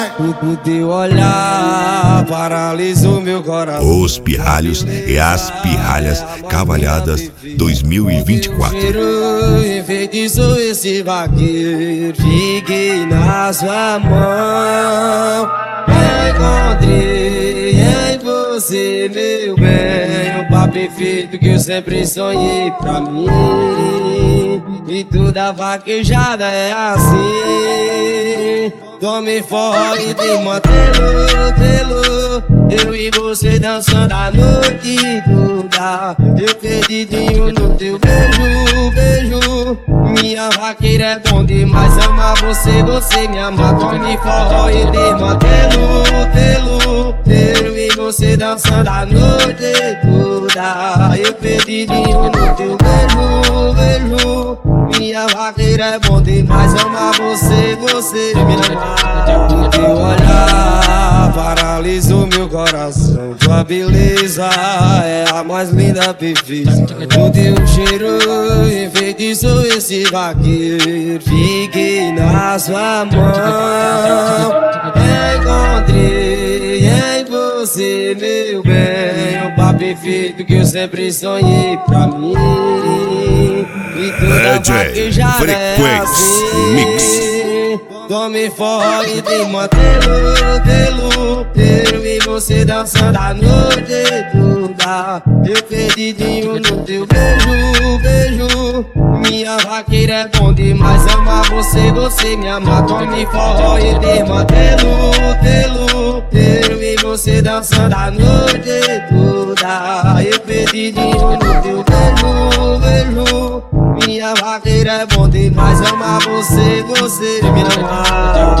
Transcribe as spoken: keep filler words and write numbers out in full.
O teu olhar paralisou meu coração. Os Pirralhos e as Pirralhas Cavalhadas dois mil e vinte e quatro. Enfeitiçou esse vaqueiro, fiquei na sua mão. Encontrei em você, meu bem, o par perfeito que eu sempre sonhei pra mim. E toda vaquejada é assim. Tome fora de mantê-lo, tê-lo. Eu e você dançando a noite toda. Eu perdidinho no teu beijo, beijo. Minha vaqueira é bom demais, amar você, você me ama. Tome fora de mantê-lo, tê-lo. Eu e você dançando a noite toda. Eu perdidinho no teu beijo, beijo. Minha vaqueira é bom demais, amar você, você me ama. O teu olhar paralisou meu coração. Tua beleza é a mais linda perfeição. O teu cheiro enfeitiçou esse vaqueiro, fiquei na sua mão. Encontrei em você, meu bem, o par perfeito que eu sempre sonhei pra mim. E toda vaquejada é assim. Mix. Tome fora e de mantê-lo, tê-lo. Eu e você dançando a noite toda. Eu perdidinho no teu beijo, beijo. Minha vaqueira é bom demais, amar você, você me ama. Tome fora e de mantê-lo, tê-lo. Eu e você dançando a noite toda. Eu perdidinho no teu beijo, beijo. Minha vaqueira é bom demais, amar você, você me ama.